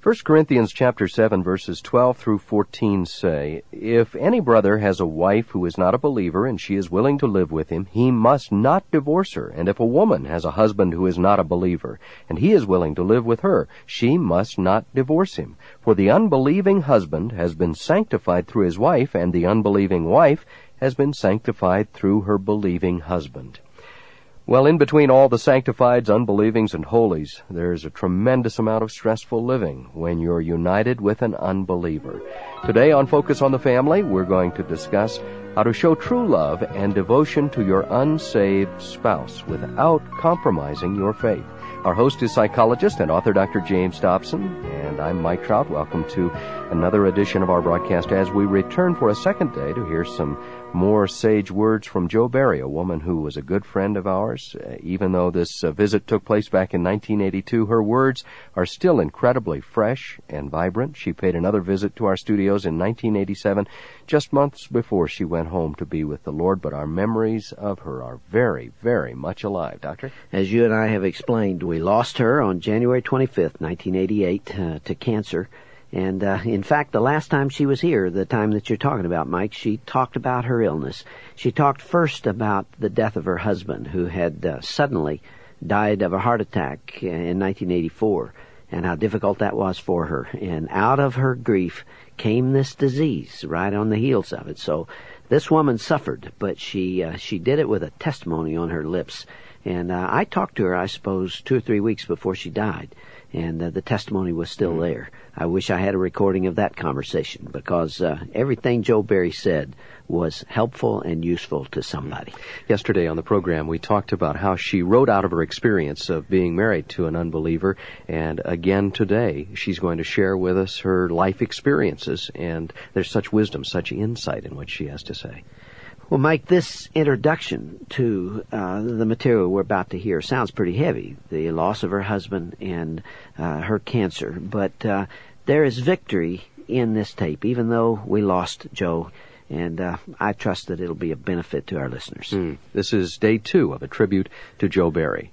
1 Corinthians chapter 7, verses 12 through 14 say, "If any brother has a wife who is not a believer and she is willing to live with him, he must not divorce her. And if a woman has a husband who is not a believer and he is willing to live with her, she must not divorce him. For the unbelieving husband has been sanctified through his wife, and the unbelieving wife has been sanctified through her believing husband." Well, in between all the sanctifieds, unbelievings, and holies, there's a tremendous amount of stressful living when you're united with an unbeliever. Today on Focus on the Family, we're going to discuss how to show true love and devotion to your unsaved spouse without compromising your faith. Our host is psychologist and author Dr. James Dobson, and I'm Mike Trout. Welcome to another edition of our broadcast as we return for a second day to hear some more sage words from Jo Berry, a woman who was a good friend of ours. Even though this visit took place back in 1982, her words are still incredibly fresh and vibrant. She paid another visit to our studios in 1987, just months before she went home to be with the Lord, but our memories of her are very, very much alive. Doctor? As you and I have explained, we lost her on January 25th, 1988, to cancer. And, in fact, the last time she was here, the time that you're talking about, Mike, she talked about her illness. She talked first about the death of her husband, who had suddenly died of a heart attack in 1984, and how difficult that was for her. And out of her grief came this disease right on the heels of it. So this woman suffered, but she did it with a testimony on her lips. And I talked to her, I suppose, 2 or 3 weeks before she died, and the testimony was still there. I wish I had a recording of that conversation, because everything Jo Berry said was helpful and useful to somebody. Yesterday on the program, we talked about how she wrote out of her experience of being married to an unbeliever, and again today, she's going to share with us her life experiences, and there's such wisdom, such insight in what she has to say. Well, Mike, this introduction to the material we're about to hear sounds pretty heavy. The loss of her husband and her cancer. But there is victory in this tape, even though we lost Jo. And I trust that it'll be a benefit to our listeners. This is day 2 of a tribute to Jo Berry.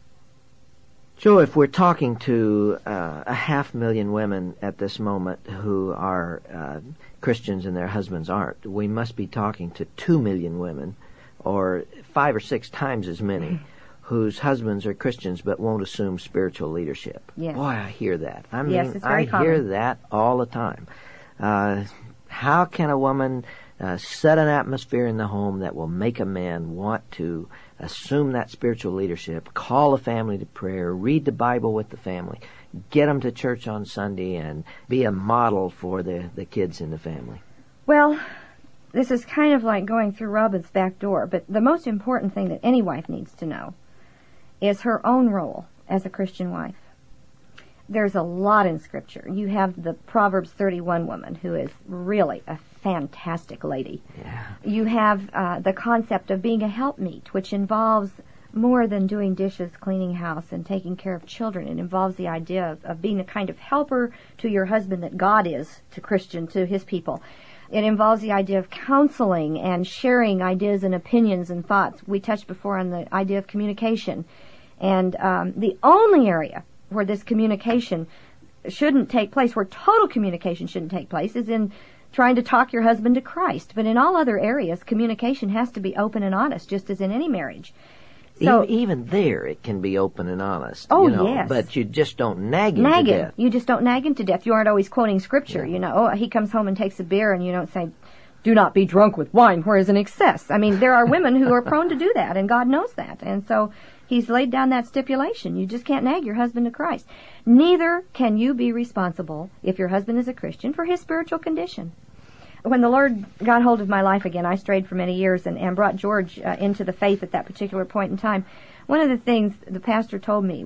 Jo, if we're talking to 500,000 women at this moment who are Christians and their husbands aren't, we must be talking to 2 million women, or 5 or 6 times as many, whose husbands are Christians but won't assume spiritual leadership. Yes. Boy, I hear that. I mean, yes, it's very common. hear that all the time. How can a woman set an atmosphere in the home that will make a man want to assume that spiritual leadership, call a family to prayer, read the Bible with the family, get them to church on Sunday, and be a model for the kids in the family? Well, this is kind of like going through Robin's back door, but the most important thing that any wife needs to know is her own role as a Christian wife. There's a lot in Scripture. You have the Proverbs 31 woman, who is really a fantastic lady. Yeah. You have the concept of being a helpmeet, which involves more than doing dishes, cleaning house, and taking care of children. It involves the idea of being a kind of helper to your husband that God is to his people. It involves the idea of counseling and sharing ideas and opinions and thoughts. We touched before on the idea of communication. And the only area where this communication shouldn't take place, where total communication shouldn't take place, is in trying to talk your husband to Christ. But in all other areas, communication has to be open and honest, just as in any marriage. So even there, it can be open and honest. Oh, yes. But you just don't nag him to death. You just don't nag him to death. You aren't always quoting Scripture. Yeah. You know, he comes home and takes a beer, and you don't say, "Do not be drunk with wine, where is an excess." I mean, there are women who are prone to do that, and God knows that. And so He's laid down that stipulation. You just can't nag your husband to Christ. Neither can you be responsible, if your husband is a Christian, for his spiritual condition. When the Lord got hold of my life again, I strayed for many years and brought George into the faith at that particular point in time. One of the things the pastor told me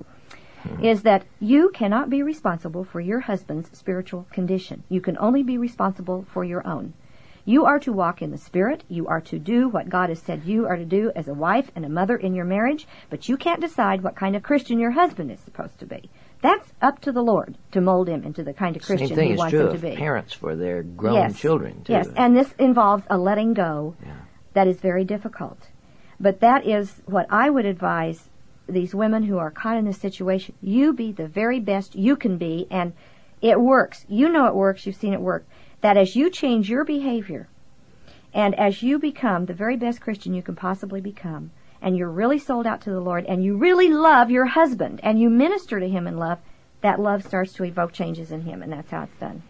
is that you cannot be responsible for your husband's spiritual condition. You can only be responsible for your own. You are to walk in the Spirit. You are to do what God has said you are to do as a wife and a mother in your marriage, but you can't decide what kind of Christian your husband is supposed to be. That's up to the Lord to mold him into the kind of Christian He wants him to be. Same thing is true of parents for their grown children, too. Yes, and this involves a letting go that is very difficult. But that is what I would advise these women who are caught in this situation. You be the very best you can be, and It works. You know it works. You've seen it work. That as you change your behavior, and as you become the very best Christian you can possibly become, and you're really sold out to the Lord, and you really love your husband, and you minister to him in love, that love starts to evoke changes in him, and that's how it's done.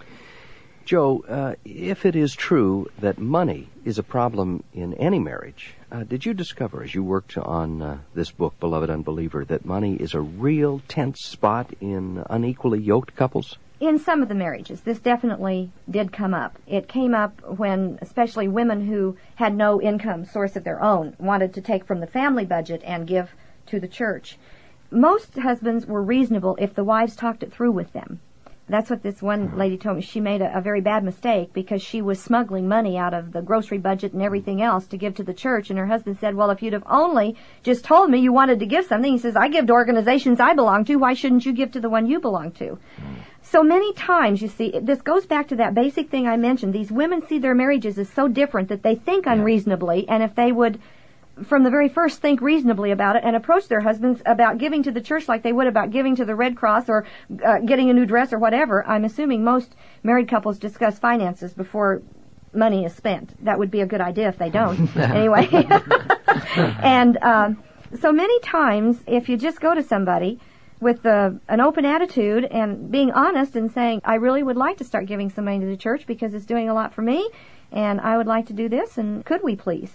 Joe, if it is true that money is a problem in any marriage, did you discover as you worked on this book, Beloved Unbeliever, that money is a real tense spot in unequally yoked couples? In some of the marriages, this definitely did come up. It came up when especially women who had no income source of their own wanted to take from the family budget and give to the church. Most husbands were reasonable if the wives talked it through with them. That's what this one lady told me. She made a very bad mistake because she was smuggling money out of the grocery budget and everything else to give to the church. And her husband said, well, if you'd have only just told me you wanted to give something, he says, I give to organizations I belong to. Why shouldn't you give to the one you belong to? So many times, you see, this goes back to that basic thing I mentioned. These women see their marriages as so different that they think unreasonably. And if they would, from the very first, think reasonably about it and approach their husbands about giving to the church like they would about giving to the Red Cross or getting a new dress or whatever, I'm assuming most married couples discuss finances before money is spent. That would be a good idea if they don't. Anyway. And so many times, if you just go to somebody with an open attitude and being honest and saying, I really would like to start giving some money to the church because it's doing a lot for me, and I would like to do this, and could we please?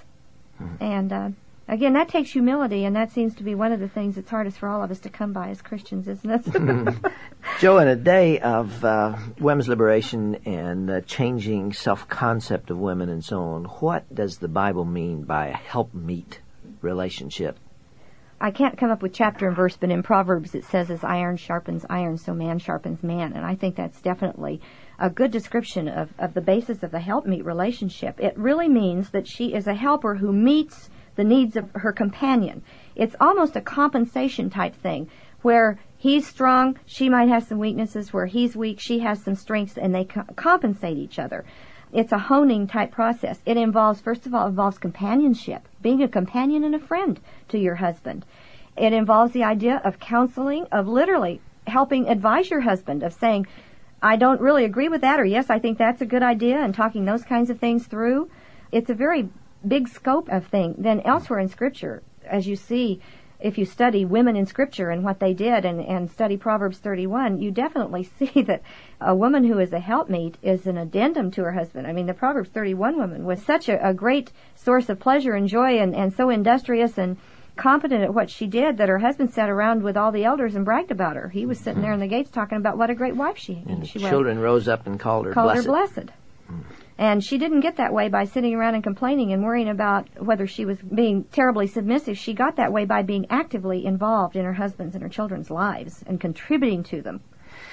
And again, that takes humility, and that seems to be one of the things that's hardest for all of us to come by as Christians, isn't it? Joe, in a day of women's liberation and changing self-concept of women and so on, what does the Bible mean by a helpmeet relationship? I can't come up with chapter and verse, but in Proverbs it says, as iron sharpens iron, so man sharpens man. And I think that's definitely a good description of the basis of the helpmeet relationship. It really means that she is a helper who meets the needs of her companion. It's almost a compensation type thing, where he's strong, she might have some weaknesses, where he's weak, she has some strengths, and they compensate each other. It's a honing type process. It involves, first of all, companionship, being a companion and a friend to your husband. It involves the idea of counseling, of literally helping advise your husband, of saying, I don't really agree with that, or yes, I think that's a good idea, and talking those kinds of things through. It's a very big scope of thing. Then elsewhere in Scripture, as you see, if you study women in Scripture and what they did and study Proverbs 31, you definitely see that a woman who is a helpmeet is an addendum to her husband. I mean, the Proverbs 31 woman was such a great source of pleasure and joy and so industrious and competent at what she did that her husband sat around with all the elders and bragged about her. He was sitting there in the gates talking about what a great wife she was. And the children rose up and called her blessed. And she didn't get that way by sitting around and complaining and worrying about whether she was being terribly submissive. She got that way by being actively involved in her husband's and her children's lives and contributing to them.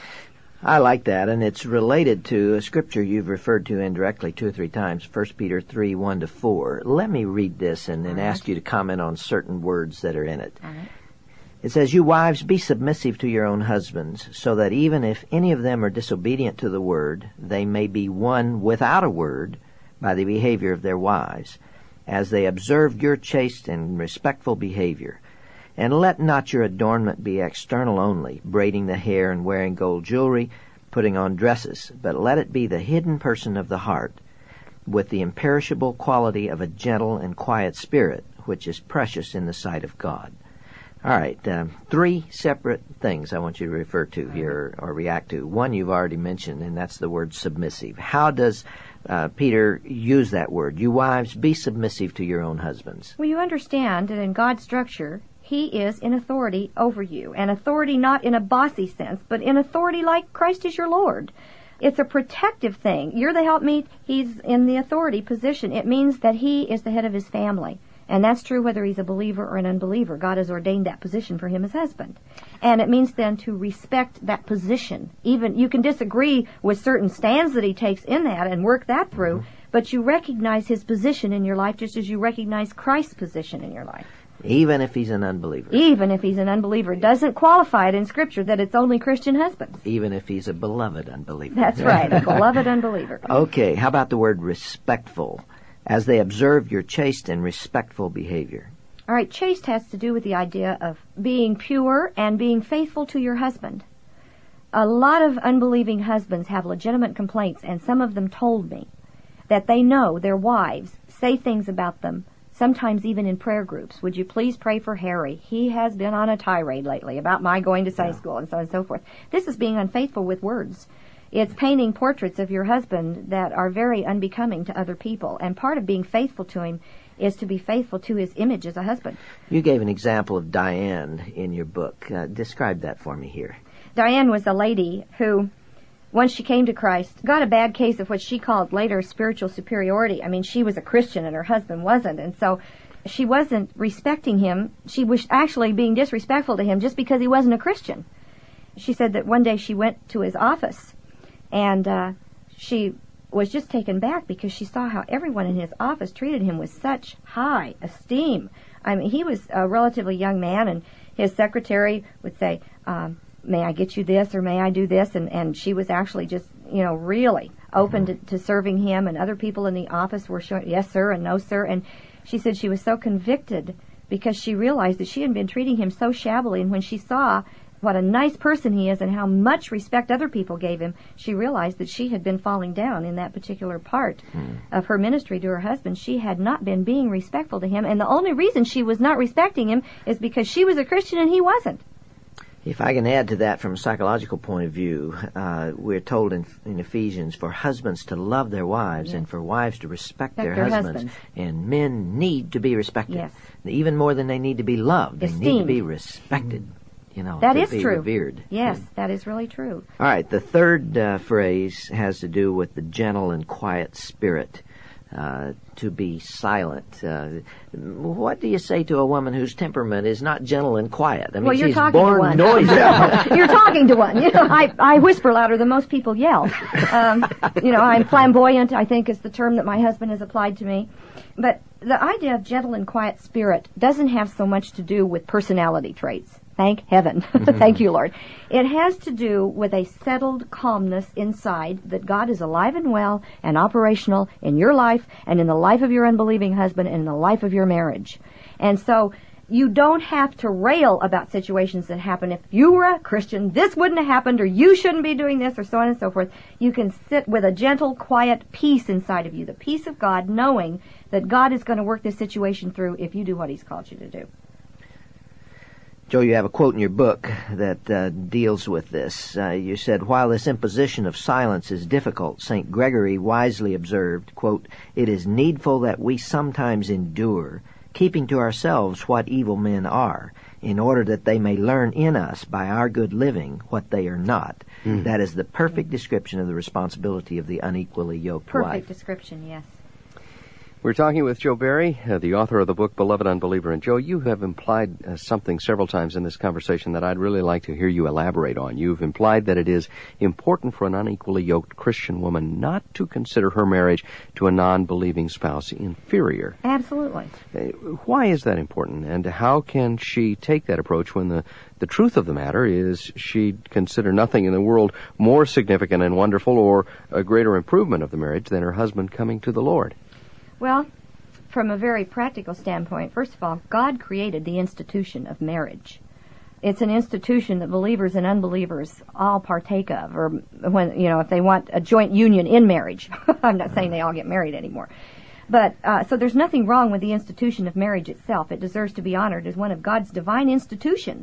I like that, and it's related to a scripture you've referred to indirectly 2 or 3 times, 1 Peter 3, 1-4. Let me read this and then ask you to comment on certain words that are in it. All right. It says, You wives, be submissive to your own husbands, so that even if any of them are disobedient to the word, they may be won without a word by the behavior of their wives, as they observe your chaste and respectful behavior. And let not your adornment be external only, braiding the hair and wearing gold jewelry, putting on dresses, but let it be the hidden person of the heart, with the imperishable quality of a gentle and quiet spirit, which is precious in the sight of God. All right, 3 separate things I want you to refer to here or react to. One you've already mentioned, and that's the word submissive. How does Peter use that word? You wives, be submissive to your own husbands. Well, you understand that in God's structure, He is in authority over you. And authority not in a bossy sense, but in authority like Christ is your Lord. It's a protective thing. You're the helpmeet, He's in the authority position. It means that He is the head of His family. And that's true whether he's a believer or an unbeliever. God has ordained that position for him as husband. And it means then to respect that position. Even you can disagree with certain stands that he takes in that and work that through, but you recognize his position in your life just as you recognize Christ's position in your life. Even if he's an unbeliever. Even if he's an unbeliever. It doesn't qualify it in Scripture that it's only Christian husbands. Even if he's a beloved unbeliever. That's right, a beloved unbeliever. Okay, how about the word respectful? As they observe your chaste and respectful behavior. All right, chaste has to do with the idea of being pure and being faithful to your husband. a lot of unbelieving husbands have legitimate complaints, and some of them told me that they know their wives say things about them, sometimes even in prayer groups. Would you please pray for Harry? He has been on a tirade lately about my going to Sunday school and so on and so forth. This is being unfaithful with words. It's painting portraits of your husband that are very unbecoming to other people, and part of being faithful to him is to be faithful to his image as a husband. You gave an example of Diane in your book. Describe that for me here. Diane was a lady who, once she came to Christ, got a bad case of what she called later spiritual superiority. I mean, she was a Christian and her husband wasn't, and so she wasn't respecting him. She was actually being disrespectful to him just because he wasn't a Christian. She said that one day she went to his office, and she was just taken back because she saw how everyone in his office treated him with such high esteem. I mean, he was a relatively young man, and his secretary would say, may I get you this, or may I do this? And she was actually just, really open to serving him, and other people in the office were showing, yes, sir, and no, sir. And she said she was so convicted because she realized that she had been treating him so shabbily, and when she saw what a nice person he is and how much respect other people gave him, she realized that she had been falling down in that particular part of her ministry to her husband. She had not been being respectful to him, and the only reason she was not respecting him is because she was a Christian and he wasn't. If I can add to that from a psychological point of view, we're told in Ephesians for husbands to love their wives and for wives to respect their husbands. And men need to be respected. Yes. Even more than they need to be loved. Esteemed. They need to be respected. That to is be true. Revered. Yes, that is really true. All right, the third phrase has to do with the gentle and quiet spirit. To be silent. What do you say to a woman whose temperament is not gentle and quiet? I mean, you're she's talking born to one. noisy. You're talking to one. I whisper louder than most people yell. I'm flamboyant, I think is the term that my husband has applied to me. But the idea of gentle and quiet spirit doesn't have so much to do with personality traits. Thank heaven. Thank you, Lord. It has to do with a settled calmness inside that God is alive and well and operational in your life and in the life of your unbelieving husband and in the life of your marriage. And so you don't have to rail about situations that happen. If you were a Christian, this wouldn't have happened, or you shouldn't be doing this, or so on and so forth. You can sit with a gentle, quiet peace inside of you, the peace of God, knowing that God is going to work this situation through if you do what He's called you to do. Joe, you have a quote in your book that deals with this. You said, while this imposition of silence is difficult, St. Gregory wisely observed, quote, it is needful that we sometimes endure, keeping to ourselves what evil men are, in order that they may learn in us by our good living what they are not. That is the perfect description of the responsibility of the unequally yoked wife. Perfect description, yes. We're talking with Joe Barry, the author of the book Beloved Unbeliever. And Joe, you have implied something several times in this conversation that I'd really like to hear you elaborate on. You've implied that it is important for an unequally yoked Christian woman not to consider her marriage to a non-believing spouse inferior. Absolutely. Why is that important, and how can she take that approach when the truth of the matter is she'd consider nothing in the world more significant and wonderful or a greater improvement of the marriage than her husband coming to the Lord? Well, from a very practical standpoint, first of all, God created the institution of marriage. It's an institution that believers and unbelievers all partake of, or when, if they want a joint union in marriage. I'm not saying they all get married anymore. But, so there's nothing wrong with the institution of marriage itself. It deserves to be honored as one of God's divine institutions.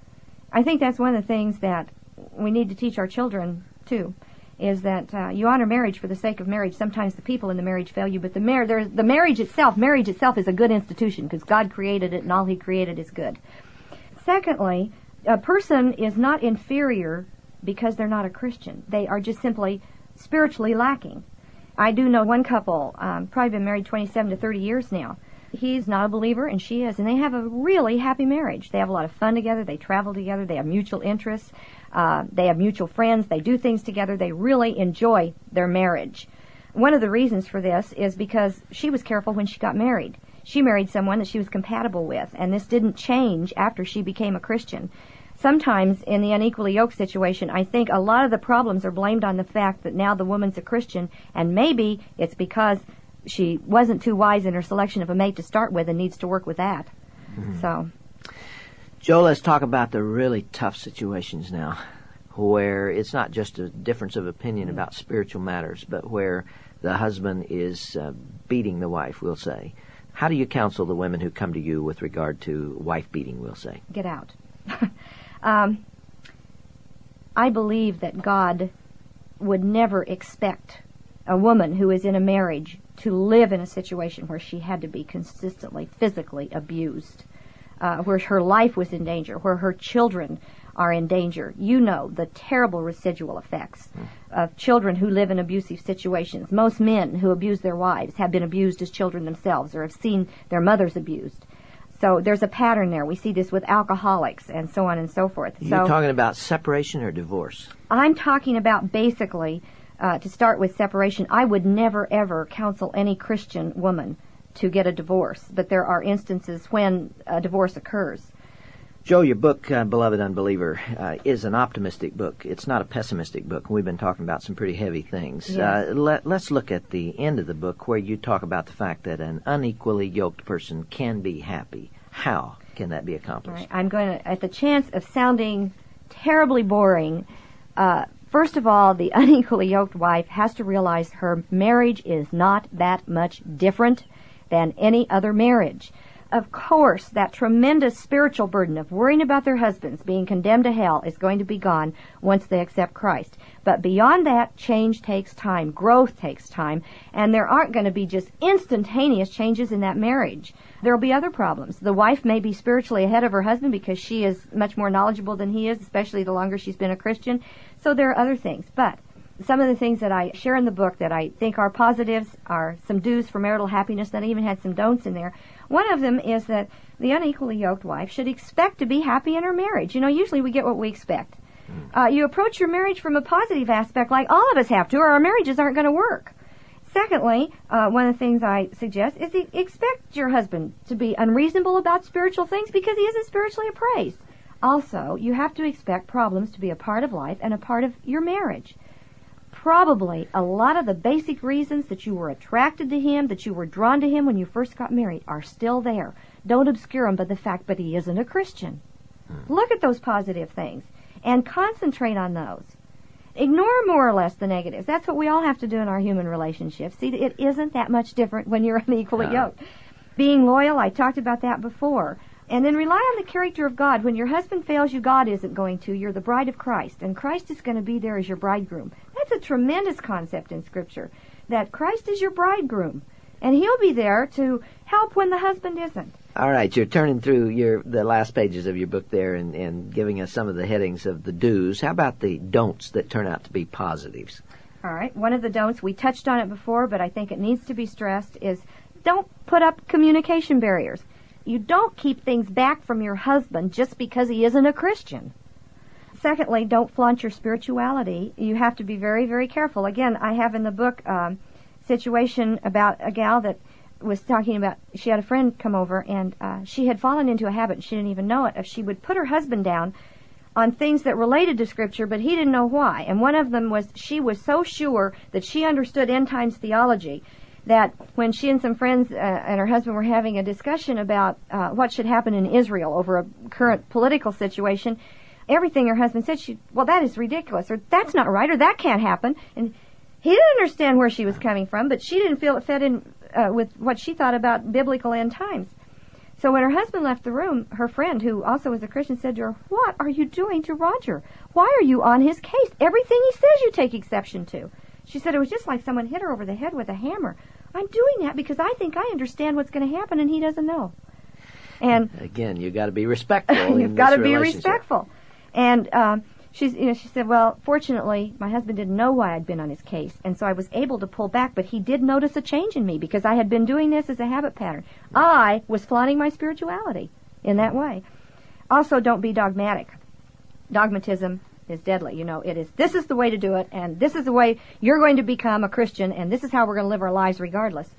I think that's one of the things that we need to teach our children, too, is that you honor marriage for the sake of marriage. Sometimes the people in the marriage fail you, but the marriage itself is a good institution because God created it and all He created is good. Secondly, a person is not inferior because they're not a Christian. They are just simply spiritually lacking. I do know one couple, probably been married 27 to 30 years now. He's not a believer and she is, and they have a really happy marriage. They have a lot of fun together, they travel together, they have mutual interests, they have mutual friends, they do things together, they really enjoy their marriage. One of the reasons for this is because she was careful when she got married. She married someone that she was compatible with, and this didn't change after she became a Christian. Sometimes in the unequally yoked situation, I think a lot of the problems are blamed on the fact that now the woman's a Christian, and maybe it's because she wasn't too wise in her selection of a mate to start with and needs to work with that. So, Joe, let's talk about the really tough situations now. where it's not just a difference of opinion about spiritual matters, but where the husband is beating the wife, we'll say. How do you counsel the women who come to you with regard to wife beating, we'll say? Get out. I believe that God would never expect a woman who is in a marriage to live in a situation where she had to be consistently physically abused, where her life was in danger, where her children are in danger. You know the terrible residual effects of children who live in abusive situations. Most men who abuse their wives have been abused as children themselves or have seen their mothers abused. So there's a pattern there. We see this with alcoholics and so on and so forth. You're talking about separation or divorce? I'm talking about basically, to start with separation, I would never ever counsel any Christian woman to get a divorce, but there are instances when a divorce occurs. Joe, your book, Beloved Unbeliever, is an optimistic book. It's not a pessimistic book. We've been talking about some pretty heavy things. Yes. Let's look at the end of the book where you talk about the fact that an unequally yoked person can be happy. How can that be accomplished? Right. I'm going to, at the chance of sounding terribly boring, first of all, the unequally yoked wife has to realize her marriage is not that much different than any other marriage. Of course, that tremendous spiritual burden of worrying about their husbands being condemned to hell is going to be gone once they accept Christ. But beyond that, change takes time, growth takes time, and there aren't going to be just instantaneous changes in that marriage. There will be other problems. The wife may be spiritually ahead of her husband because she is much more knowledgeable than he is, especially the longer she's been a Christian. So there are other things. But some of the things that I share in the book that I think are positives are some do's for marital happiness, and I even had some don'ts in there. One of them is that the unequally yoked wife should expect to be happy in her marriage. You know, usually we get what we expect. You approach your marriage from a positive aspect like all of us have to, or our marriages aren't going to work. Secondly, one of the things I suggest is expect your husband to be unreasonable about spiritual things because he isn't spiritually appraised. Also, you have to expect problems to be a part of life and a part of your marriage. Probably a lot of the basic reasons that you were attracted to him, that you were drawn to him when you first got married are still there. Don't obscure them by the fact that he isn't a Christian. Look at those positive things and concentrate on those. Ignore more or less the negatives. That's what we all have to do in our human relationships. See, it isn't that much different when you're unequally yoked. Being loyal, I talked about that before. And then rely on the character of God. When your husband fails you, God isn't going to. You're the bride of Christ, and Christ is going to be there as your bridegroom. That's a tremendous concept in Scripture, that Christ is your bridegroom, and He'll be there to help when the husband isn't. All right, you're turning through the last pages of your book there and giving us some of the headings of the do's. How about the don'ts that turn out to be positives? All right, one of the don'ts, we touched on it before, but I think it needs to be stressed, is don't put up communication barriers. You don't keep things back from your husband just because he isn't a Christian. Secondly, don't flaunt your spirituality. You have to be very, very careful. Again, I have in the book situation about a gal that was talking about, she had a friend come over, and she had fallen into a habit, and she didn't even know it, if she would put her husband down on things that related to Scripture, but he didn't know why. And one of them was she was so sure that she understood end times theology that when she and some friends and her husband were having a discussion about what should happen in Israel over a current political situation, everything her husband said, well, that is ridiculous, or that's not right, or that can't happen. And he didn't understand where she was coming from, but she didn't feel it fit in with what she thought about biblical end times. So when her husband left the room, her friend, who also was a Christian, said to her, "What are you doing to Roger? Why are you on his case? Everything he says you take exception to." She said it was just like someone hit her over the head with a hammer. "I'm doing that because I think I understand what's going to happen and he doesn't know." And again, you've got to be respectful. You've got to be respectful. And she said, "Well, fortunately, my husband didn't know why I'd been on his case, and so I was able to pull back, but he did notice a change in me because I had been doing this as a habit pattern. I was flaunting my spirituality in that way." Also, don't be dogmatic. Dogmatism is deadly. You know, it is, this is the way to do it, and this is the way you're going to become a Christian, and this is how we're going to live our lives regardless.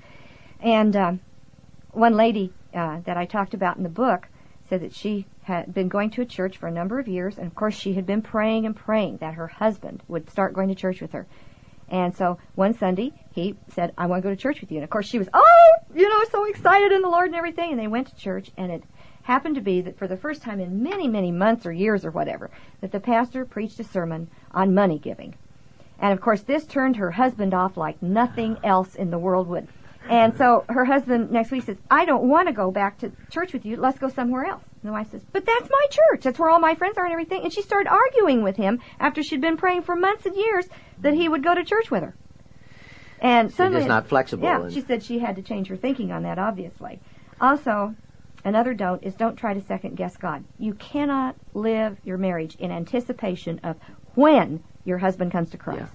And one lady that I talked about in the book said that she had been going to a church for a number of years, and of course she had been praying and praying that her husband would start going to church with her. And so one Sunday he said, "I want to go to church with you." And of course she was, so excited in the Lord and everything, and they went to church, and it happened to be that for the first time in many, many months or years or whatever, that the pastor preached a sermon on money giving. And, of course, this turned her husband off like nothing else in the world would. And so her husband next week says, I don't want to go back to church with you. Let's go somewhere else. And the wife says, but that's my church. That's where all my friends are and everything. And she started arguing with him after she'd been praying for months and years that he would go to church with her. And suddenly, she's not flexible. Yeah, she said she had to change her thinking on that, obviously. Also, another don't try to second guess God. You cannot live your marriage in anticipation of when your husband comes to Christ.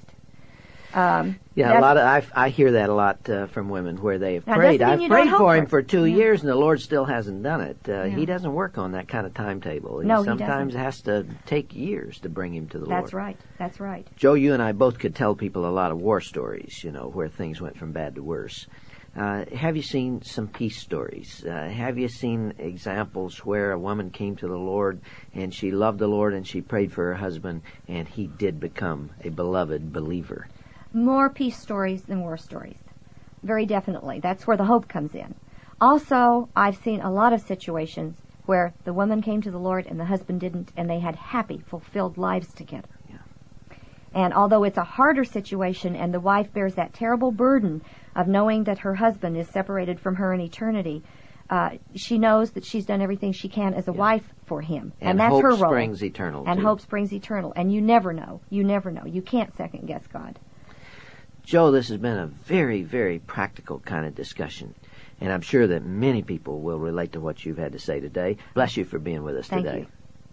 Yeah, I hear that a lot from women where they've prayed. I've prayed for him for 2 years and the Lord still hasn't done it. He doesn't work on that kind of timetable. No, sometimes it has to take years to bring him to the Lord. That's right. Joe, you and I both could tell people a lot of war stories, where things went from bad to worse. Have you seen some peace stories? Have you seen examples where a woman came to the Lord and she loved the Lord and she prayed for her husband and he did become a beloved believer? More peace stories than war stories. Very definitely. That's where the hope comes in. Also, I've seen a lot of situations where the woman came to the Lord and the husband didn't, and they had happy, fulfilled lives together. Yeah. And although it's a harder situation and the wife bears that terrible burden of knowing that her husband is separated from her in eternity, she knows that she's done everything she can as a wife for him. And that's her role. And hope springs eternal. And hope springs eternal. And you never know. You never know. You can't second guess God. Joe, this has been a very, very practical kind of discussion, and I'm sure that many people will relate to what you've had to say today. Bless you for being with us today. Thank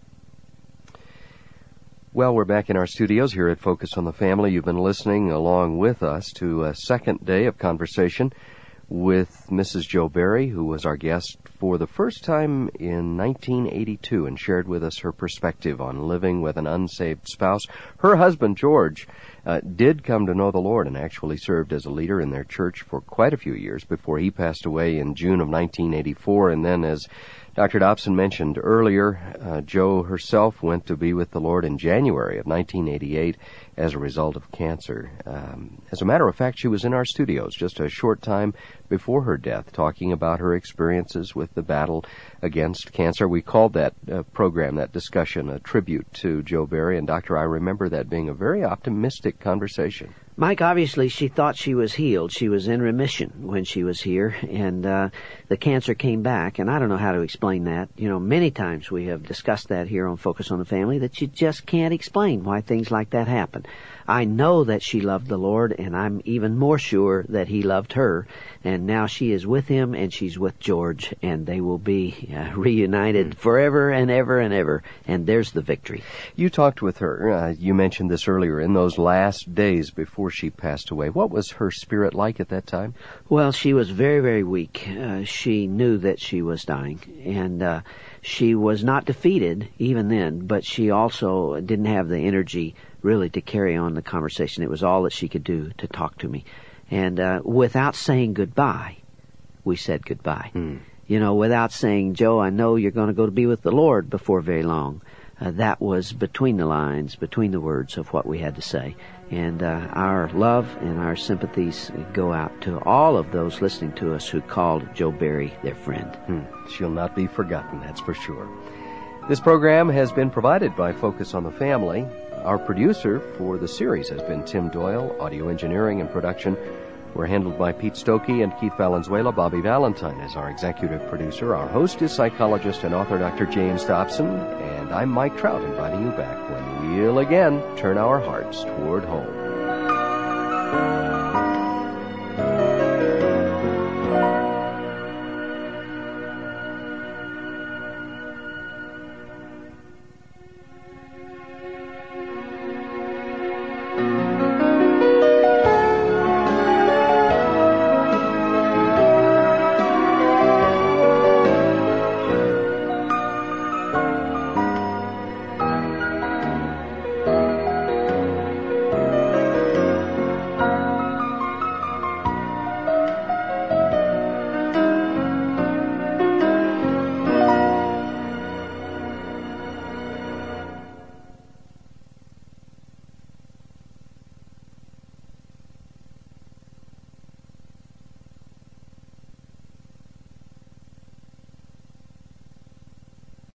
you. Well, we're back in our studios here at Focus on the Family. You've been listening along with us to a second day of conversation with Mrs. Jo Berry, who was our guest for the first time in 1982 and shared with us her perspective on living with an unsaved spouse. Her husband, George, did come to know the Lord and actually served as a leader in their church for quite a few years before he passed away in June of 1984. And then, as Dr. Dobson mentioned earlier, Jo herself went to be with the Lord in January of 1988 as a result of cancer. As a matter of fact, she was in our studios just a short time before her death, talking about her experiences with the battle against cancer. We called that program, that discussion, a tribute to Jo Berry, and Doctor, I remember that being a very optimistic conversation. Mike, obviously she thought she was healed. She was in remission when she was here, and the cancer came back, and I don't know how to explain that. Many times we have discussed that here on Focus on the Family, that you just can't explain why things like that happen. I know that she loved the Lord, and I'm even more sure that he loved her, and now she is with him, and she's with George, and they will be reunited forever and ever and ever, and there's the victory. You talked with her, you mentioned this earlier, in those last days before she passed away. What was her spirit like at that time? Well, she was very, very weak. She knew that she was dying, and she was not defeated even then, but she also didn't have the energy really to carry on the conversation. It was all that she could do to talk to me. And without saying goodbye, we said goodbye. Without saying, Joe, I know you're going to go to be with the Lord before very long. That was between the lines, between the words of what we had to say. And our love and our sympathies go out to all of those listening to us who called Jo Berry their friend. She'll not be forgotten, that's for sure. This program has been provided by Focus on the Family. Our producer for the series has been Tim Doyle. Audio engineering and production were handled by Pete Stokey and Keith Valenzuela. Bobby Valentine is our executive producer. Our host is psychologist and author Dr. James Dobson. And I'm Mike Trout, inviting you back when we'll again turn our hearts toward home.